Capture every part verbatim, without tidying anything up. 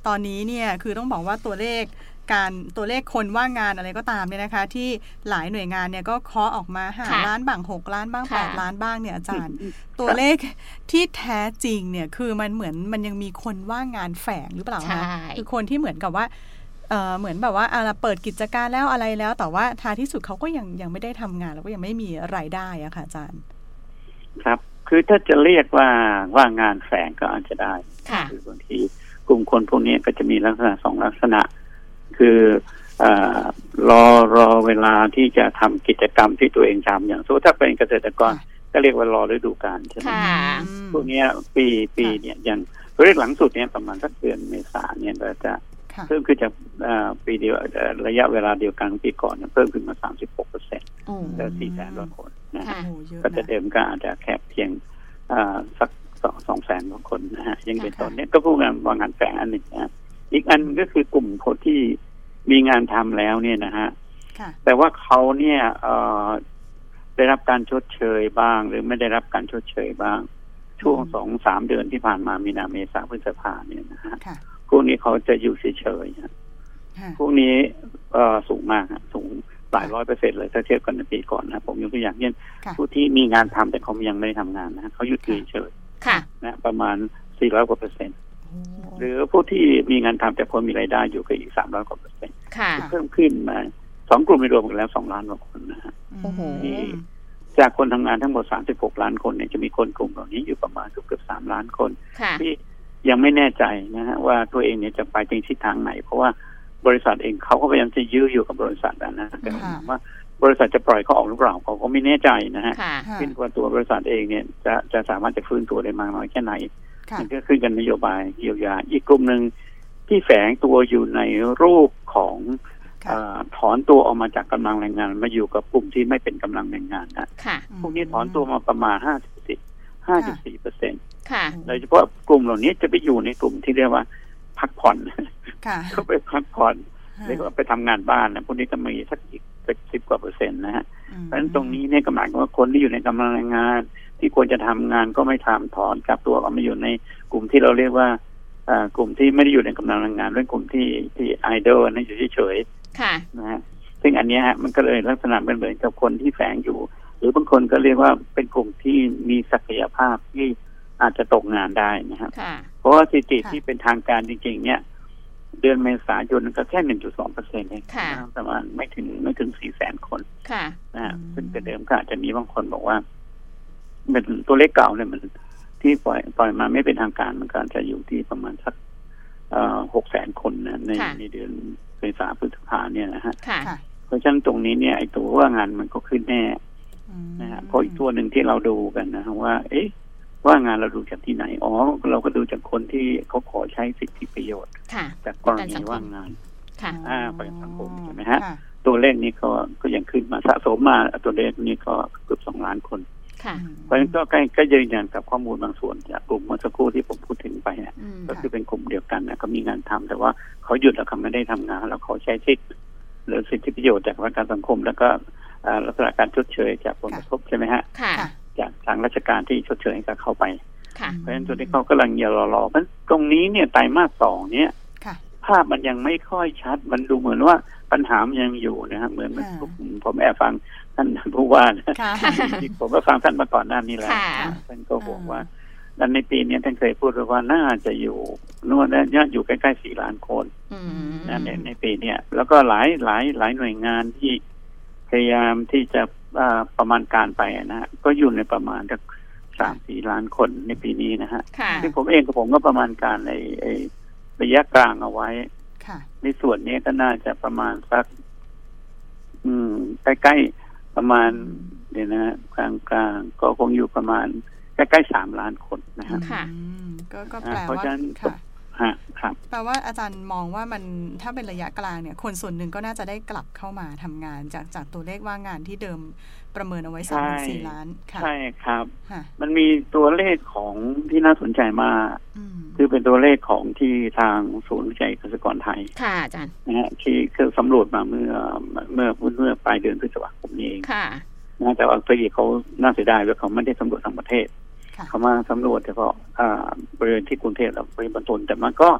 ตอนนี้เนี่ยคือต้องบอกว่าตัวเลขการตัวเลขคนว่างงานอะไรก็ตามเนี่ยนะคะที่หลายหน่วยงานเนี่ยก็เคาะออกมาห้าล้านบ้างหกล้านบ้างแปดล้านบ้างเนี่ยอาจารย์ตัวเลขที่แท้จริงเนี่ยคือมันเหมือนมันยังมีคนว่างงานแฝงหรือเปล่าคะคือคนที่เหมือนกับว่าเอ่อเหมือนแบบว่าอ่าเปิดกิจการแล้วอะไรแล้วแต่ว่าท้ายที่สุดเขาก็ยังยังไม่ได้ทำงานแล้วก็ยังไม่มีรายได้อะค่ะอาจารย์ครับคือถ้าจะเรียกว่าว่างงานแฝงก็อาจจะได้คือบางทีกลุ่มคนพวกนี้ก็จะมีลักษณะสองลักษณะคือเอ่อรอรอเวลาที่จะทำกิจกรรมที่ตัวเองทำอย่างสมมติถ้าเป็นเกษตรกรก็เรียกว่ารอฤดูกาลใช่ไหมพวกนี้ปีปีเนี่ยอย่างตัวเลขหลังสุดเนี่ยประมาณสักเดือนเมษาเนี่ยเราจะเพิ่มขึ้นจากปีเดียวระยะเวลาเดียวกันปีก่อนเพิ่มขึ้นมา สามสิบหกเปอร์เซ็นต์ แล้วสี่แสนกว่าคนนะก็จะเดิมก็อาจจะแค่เพียงสักสองแสนกว่าคนนะฮะยังเป็นต้นเนี่ยก็พูดงานวางงานแฝงอันหนึ่งนะอีกอันก็คือกลุ่มคนที่มีงานทำแล้วเนี่ยนะฮะแต่ว่าเขาเนี่ยได้รับการชดเชยบ้างหรือไม่ได้รับการชดเชยบ้างช่วงสองสามเดือนที่ผ่านมามีนาเมษาพฤษภาเนี่ยนะฮะพวกนี้เขาจะอยู่เฉยๆพวกนี้สูงมากสูงหลายร้อยเปอร์เซ็นต์เลยถ้าเทียบกันในปีก่อนนะผมยกตัวอย่างเช่นผู้ที่มีงานทำแต่เขายังไม่ได้ทำงานนะเขาหยุดเฉยๆนะประมาณสี่ร้อยกว่าเปอร์เซ็นต์หรือผู้ที่มีงานทำแต่พอมีรายได้อยู่ก็อีกสามร้อยกว่าเปอร์เซ็นต์เพิ่มขึ้นมาสองกลุ่มรวมกันแล้วสองล้านกว่าคนนะฮะจากคนทำงานทั้งหมดสามสิบหกล้านคนเนี่ยจะมีคนกลุ่มเหล่านี้อยู่ประมาณเกือบสามล้านคนที่ยังไม่แน่ใจนะฮะว่าตัวเองเนี่ยจะไปในทิศทางไหนเพราะว่าบริษัทเองเขาก็พยายามจะยื้ออยู่กับบริษัทนะแต่ว่าบริษัทจะปล่อยเขาออกหรือเปล่าเขาก็ไม่แน่ใจนะฮะขึ้นกับตัวบริษัทเองเนี่ยจะจะสามารถจะฟื้นตัวได้มากน้อยแค่ไหนมันก็ขึ้นกันนโยบายเยียวยาอีกกลุ่มหนึ่งที่แฝงตัวอยู่ในรูปของถอนตัวออกมาจากกำลังแรงงานมาอยู่กับกลุ่มที่ไม่เป็นกำลังแรงงานนะพวกนี้ถอนตัวมาประมาณห้าสิบสี่ห้าสิบสี่เปอร์เซ็นต์โดยเฉพาะกลุ่มเหล่านี้จะไปอยู่ในกลุ่มที่เรียกว่าพักผ่อนเขาไปพักผ่อนเรียกว่าไปทำงานบ้านนะพวกนี้ก็มีสักอีกสิบกว่าเปอร์เซ็นต์นะฮะเพราะฉะนั้นตรงนี้เนี่ยก็หมายความว่าคนที่อยู่ในกำลังแรงงานที่ควรจะทำงานก็ไม่ทำถอนกลับตัวออกมาอยู่ในกลุ่มที่เราเรียกว่ากลุ่มที่ไม่ได้อยู่ในกำลังแรงงานเป็นกลุ่มที่ที่ไอดอลนะอยู่เฉยๆนะฮะซึ่งอันนี้ฮะมันก็เลยลักษณะเป็นเหมือนกับคนที่แฝงอยู่หรือบางคนก็เรียกว่าเป็นกลุ่มที่มีศักยภาพที่อาจจะตกงานได้นะครับเพราะว่าสถิติที่เป็นทางการจริงๆเนี่ยเดือนเมษายนก็แค่ หนึ่งจุดสองเปอร์เซ็นต์ เองประมาณไม่ถึงไม่ถึง สี่แสน คนนะฮะซึ่งแต่เดิมก็อาจจะมีบางคนบอกว่าเป็นตัวเลขเก่าเนี่ยมันที่ปล่อยปล่อยมาไม่เป็นทางการมันก็จะอยู่ที่ประมาณสักหกแสนคนนะในในเดือนเมษาพฤษภาเนี่ยนะฮะเพราะฉะนั้นตรงนี้เนี่ยไอ้ตัวว่างานมันก็ขึ้นแน่นะฮะเพราะอีกตัวหนึ่งที่เราดูกันนะว่าเอ๊ะว่างานเราดูจากที่ไหนอ๋อเราก็ดูจากคนที่เขาขอใช้สิทธิประโยชน์จากกรณีว่างงานอ่าประกันสังคมใช่ไหมฮะตัวเลขนี้ก็ก็ยังขึ้นมาสะสมมาตัวเลขนี้ก็เกือบสองล้านคนเพราะฉะนั้นก็ใกล้ก็ยืนยันกับข้อมูลบางส่วนจากกลุ่มเมื่อสักครู่ที่ผมพูดถึงไปเนี่ยก็คือเป็นกลุ่มเดียวกันนะเขามีงานทำแต่ว่าเขาหยุดแล้วเขาไม่ได้ทำงานแล้วเขาใช้สิทธิหรือสิทธิประโยชน์จากประกันสังคมแล้วก็ลักษณะการชดเชยจากผลกระทบใช่ไหมฮะจากทางราชการที่ชดเชยให้กับเข้าไปเพราะฉะนั้นตัวนี้เขากำลังอย่ารอๆเพราะตรงนี้เนี่ยไตรมาสสองเนี่ยภาพมันยังไม่ค่อยชัดมันดูเหมือนว่าปัญหามันยังอยู่นะครับเหมือนผมแอบฟังท่านผู้ว่านะผมก็ฟังท่านมาก่อนหน้านี้แล้วท่านก็บอกว่าดันในปีนี้ท่านเคยพูดว่าน่าจะอยู่นู่นน่าอยู่ใกล้ๆสี่ล้านคนนั่นในในปีนี้แล้วก็หลายหลายหลายหน่วยงานที่พยายามที่จะประมาณการไปนะฮะก็อยู่ในประมาณสักสามสี่ล้านคนในปีนี้นะฮะซึ่งผมเองกับผมก็ประมาณการในระยะกลางเอาไว้ในส่วนนี้ก็น่าจะประมาณสักอืมใกล้ๆประมาณเดี๋ยวนะกลางกลางก็คงอยู่ประมาณใกล้ๆสามล้านคนนะฮะก็ก็แปลว่าค่ะแปลว่าอาจารย์มองว่ามันถ้าเป็นระยะกลางเนี่ยคนส่วนหนึ่งก็น่าจะได้กลับเข้ามาทำงานจากจากตัวเลขว่างงานที่เดิมประเมินเอาไว้สามถึงสี่ล้านใช่ครับมันมีตัวเลขของที่น่าสนใจมากคือเป็นตัวเลขของที่ทางศูนย์วิจัยเกษตรกรไทยค่ะอาจารย์นะฮะที่คือสำรวจมาเมื่อเมื่อเมื่อปลายเดือนพฤษภาคมนี้เองนะแต่ว่าตัวเขาน่าเสียดายว่าเขาไม่ได้สำรวจทั้งประเทศเขามาสำรวจเฉพาะบริเวณที่กรุงเทพและปริมณฑลแต่มันก็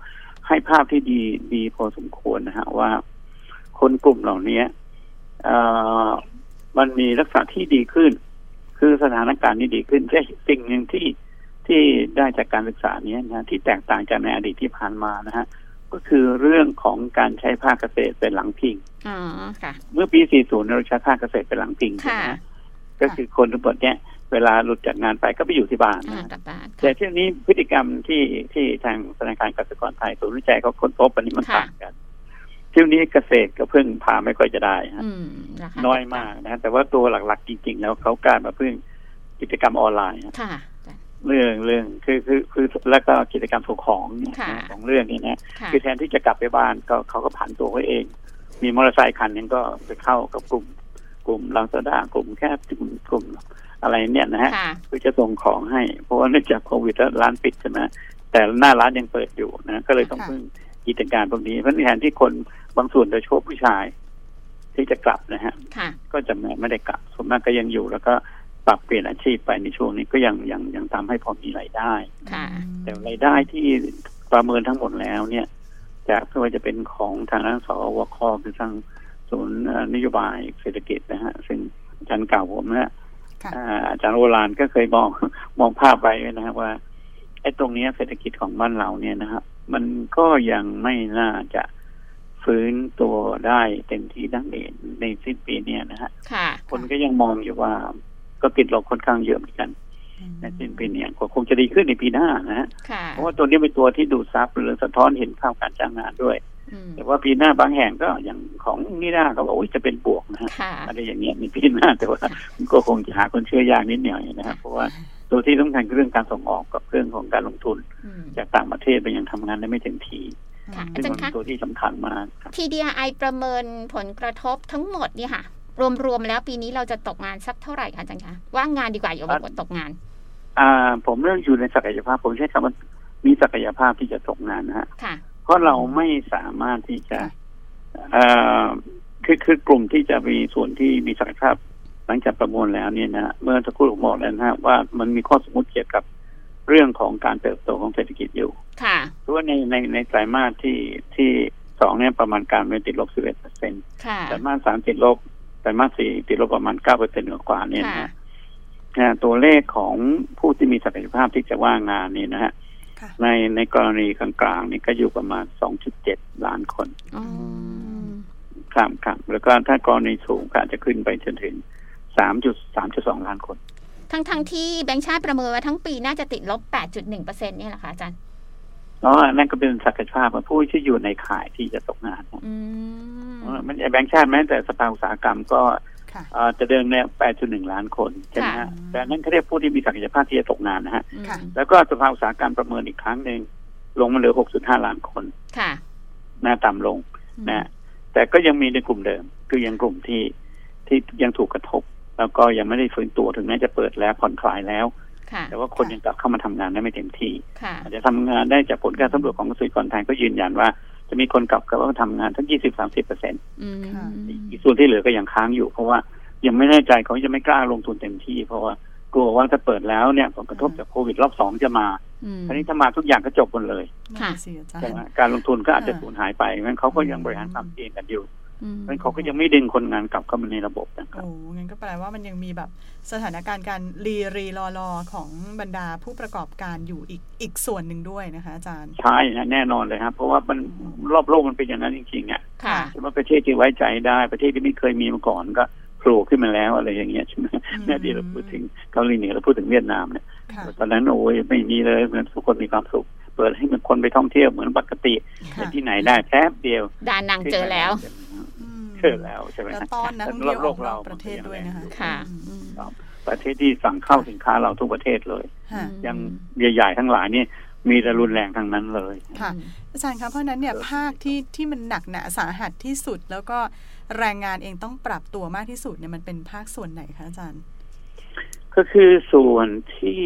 ให้ภาพที่ดีดีพอสมควรนะฮะว่าคนกลุ่มเหล่านี้เอ่อมันมีลักษณะที่ดีขึ้นคือสถานการณ์นี้ดีขึ้นแต่สิ่งหนึ่งที่ที่ได้จากการศึกษานี้นะที่แตกต่างจากในอดีตที่ผ่านมานะฮะก็คือเรื่องของการใช้ภาคเกษตรเป็นหลังพิงอ๋อค่ะเมื่อปีสี่สิบเราใช้ภาคเกษตรเป็นหลังพิงนะก็คือคนทั้งหมดเนี้ยเวลาหลุดจากงานไปก็ไปอยู่ที่บ้านนะแต่ที่นี้พฤติกรรมที่ที่ทางธนาคารกสิกรไทยศูนย์วิจัยเขาค้นพบอันนี้มันต่างกันที่นี้เกษตรก็เพิ่งพาไม่ค่อยจะได้ฮะน้อยมากนะแต่ว่าตัวหลักๆจริงๆแล้วเขาการมาเพิ่งกิจกรรมออนไลน์เรื่องเรื่องคือคือคือแล้วก็กิจกรรมส่งของของเรื่องนี้นะคือแทนที่จะกลับไปบ้านก็เขาก็ผันตัวไว้เองมีมอเตอร์ไซค์คันนึงก็ไปเข้ากับกลุ่มกลุ่มลาซาด้ากลุ่มแค่กลุ่มกลุ่มอะไรเนี่ยนะฮะคือจะส่งของให้เพราะว่าเนื่องจากโควิดแล้วร้านปิดใช่ไหมแต่หน้าร้านยังเปิดอยู่นะก็เลยต้องพึ่งกิจการพวกนี้เพราะแทนที่คนบางส่วนโดยเฉพาะผู้ชายที่จะกลับนะฮะก็จะไม่ได้กลับส่วนมากก็ยังอยู่แล้วก็ปรับเปลี่ยนอาชีพไปในช่วงนี้ก็ยังยังยังทำให้พอมีรายได้แต่รายได้ที่ประเมินทั้งหมดแล้วเนี่ยจากไม่ว่าจะเป็นของทางด้านสวคคือทางศูนย์นโยบายเศรษฐกิจนะฮะซึ่งอาจารย์เก่าผมนะอาจารย์โอฬารก็เคยมองมองภาพไว้นะครับว่าไอ้ตรงนี้เศรษฐกิจของบ้านเราเนี่ยนะครับมันก็ยังไม่น่าจะฟื้นตัวได้เต็มที่ดังเด่นในสิ้นปีนี้นะฮะคนก็ยังมองอยู่ว่าก็ติดลบค่อนข้างเยอะเหมือนกันในสิ้นปีนี้ก็คงจะดีขึ้นในปีหน้านะฮะเพราะว่าตัวนี้เป็นตัวที่ดูดซับหรือสะท้อนเห็นภาพการจ้างงานด้วยแต่ว่าปีหน้าบางแห่งก็อย่างของนิด้าเขาบอกว่าจะเป็นบวกนะฮะอะไรอย่างเงี้ยในปีหน้าแต่ว่าก็คงจะหาคนเชื่อยากนิดหน่อยนะครับเพราะว่าตัวที่สำคัญคือเรื่องการส่งออกกับเรื่องของการลงทุนจากต่างประเทศไปยังทำงานได้ไม่เต็มที่ซึ่งเป็นตัวที่สำคัญมากที ดี อาร์ ไอ ประเมินผลกระทบทั้งหมดนี่ค่ะรวมๆแล้วปีนี้เราจะตกงานสักเท่าไหร่คะอาจารย์คะว่างงานดีกว่าอย่าบอกตกงานอ่าผมเรื่องอยู่ในศักยภาพผมใช้คำว่ามีศักยภาพที่จะตกงานนะฮะเพราะเราไม่สามารถที่จะเอ่อคือคือกลุ่มที่จะมีส่วนที่มีศักยภาพหลังจากประมวลแล้วเนี่ยนะเมื่อสักครู่ผมบอกแล้วนะว่ามันมีข้อสมมติเกี่ยวกับเรื่องของการเติบโตของเศรษฐกิจอยู่ค่ะเพราะว่าในในในไตรมาสที่ที่สองเนี่ยประมาณการเป็นติดลบสิบเอ็ดเปอร์เซ็นต์ไตรมาสสามติดลบไตรมาสสี่ติดลบประมาณเก้าเปอร์เซ็นต์กว่าเนี่ยนะตัวเลขของผู้ที่มีศักยภาพที่จะว่างงานนี่นะฮะในในกรณีกลางๆนี่ก็อยู่ประมาณ สองจุดเจ็ด ล้านคนครับครับแล้วก็ถ้ากรณีสูงก็อาจจะขึ้นไปจนถึง สามจุดสาม สอง ล้านคนทั้งทั้งที่แบงก์ชาติประเมินว่าทั้งปีน่าจะติดลบ แปดจุดหนึ่งเปอร์เซ็นต์ เนี่ยแหละค่ะอาจารย์อ๋อนั่นก็เป็นศักยภาพของผู้ที่อยู่ในข่ายที่จะตกงานอืมมันแบงก์ชาติแม้แต่สภาอุตสาหกรรมก็จะเดินใน แปดจุดหนึ่ง ล้านคนใช่ไหมฮะแต่นั่นเขาเรียกผู้ที่มีศักยภาพที่จะตกงานนะฮะแล้วก็สภาอุตสาหกรรมประเมินอีกครั้งหนึ่งลงมาเหลือ หกจุดห้า ล้านคนค่ะน่าต่ำลงนะแต่ก็ยังมีในกลุ่มเดิมคือยังกลุ่มที่ที่ยังถูกกระทบแล้วก็ยังไม่ได้ฟื้นตัวถึงแม้จะเปิดแล้วผ่อนคลายแล้วแต่ว่าคนยังกลับเข้ามาทำงานได้ไม่เต็มที่อาจจะทำงานได้จากผลการสำรวจของกระทรวงการคลังก็ยืนยันว่าจะมีคนกลับเข้ามาทำงานทั้ง ยี่สิบถึงสามสิบเปอร์เซ็นต์ อีกส่วนที่เหลือก็ยังค้างอยู่เพราะว่ายังไม่แน่ใจเขาจะไม่กล้าลงทุนเต็มที่เพราะว่ากลัวว่าถ้าเปิดแล้วเนี่ยผลกระทบจากโควิดรอบสองจะมาทีนี้ถ้ามาทุกอย่างก็จบหมดเลยใช่ไหมการลงทุนก็อาจจะสูญหายไปงั้นเขาก็ยังบริหารความเสี่ยงกันอยู่งั้นเขาก็ยังไม่ดึงคนงานกลับเข้ามาในระบบนะครับโอ้งั้นก็แปลว่ามันยังมีแบบสถานการณ์การรีรีรอรอของบรรดาผู้ประกอบการอยู่อีกอีกส่วนหนึ่งด้วยนะคะอาจารย์ใช่แน่นอนเลยครับเพราะว่ามันรอบโลกมันเป็นอย่างนั้นจริงๆอ่ะว่าประเทศที่ไว้ใจได้ประเทศที่ไม่เคยมีมาก่อนก็โผล่ขึ้นมาแล้วอะไรอย่างเงี้ยใช่ไหมแน่ที่เราพูดถึงเกาหลีเหนือเราพูดถึงเวียดนามเนี่ยตอนนั้นโอ้ยไม่มีเลยเหมือนทุกคนมีความสุขเปิดให้มันคนไปท่องเที่ยวเหมือนปกติที่ไหนได้แป๊บเดียวดานังเจอแล้วเจอแล้วใช่ไหมแล้วต้อนนักท่องเที่ยวออกนอกประเทศด้วยนะคะค่ะประเทศที่สั่งเข้าสินค้าเราทุกประเทศเลยยังใหญ่ๆทั้งหลายนี่มีแต่รุนแรงทั้งนั้นเลยค่ะอาจารย์ครับเพราะนั้นเนี่ยภาคที่ที่มันหนักหนาสาหัสที่สุดแล้วก็แรงงานเองต้องปรับตัวมากที่สุดเนี่ยมันเป็นภาคส่วนไหนคะอาจารย์ก็คือส่วนที่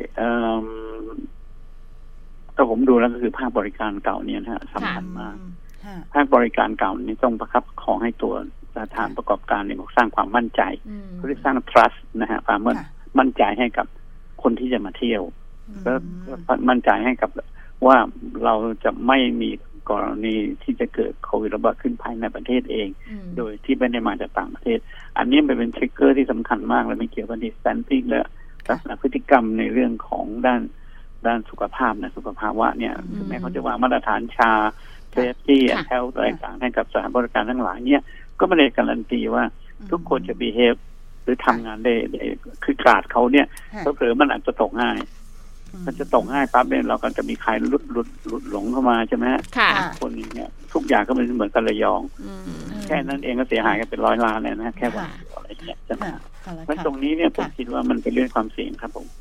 ถ้าผมดูแล้วก็คือภาคบริการเก่าเนี่ยนะสำคัญมากภาคบริการเก่านี้ต้องประคับของให้ตัวสถานประกอบการเนี่ยสร้างความมั่นใจเขาเรียกสร้าง trust นะฮะความมั่นใจให้กับคนที่จะมาเที่ยวแล้วมั่นใจให้กับว่าเราจะไม่มีกรณีที่จะเกิดโควิดระบาดขึ้นภายในประเทศเองโดยที่ไม่ได้มาจากต่างประเทศอันนี้มันเป็นทริกเกอร์ที่สำคัญมากและไม่เกี่ยวกับ distancing และลักษณะพฤติกรรมในเรื่องของด้านด้านสุขภาพนะสุขภาวะเนี่ยแม้เขาจะวางมาตรฐานชาเซฟตี้แฮลท์อะไรต่างๆให้กับสถานบริการทั้งหลายเนี่ยก็ไม่ได้การันตีว่าทุกคนจะ behave หรือทำงานได้คือกาดเขาเนี่ยเผลอๆมันอาจจะตกง่ายมันจะตกง่ายปั๊บเนี่ยเราก็จะมีใครหลุดหลุดหลุดหลงเข้ามาใช่ไหมคนนี้เนี่ยทุกอย่างก็เป็นเหมือนกันระยองแค่นั้นเองก็เสียหายกันเป็นร้อยล้านเลยนะแค่วันอะไรเงี้ยใช่ไหมเพราะตรงนี้เนี่ยผมคิดว่ามันเป็นเรื่องความเสี่ยงครับผม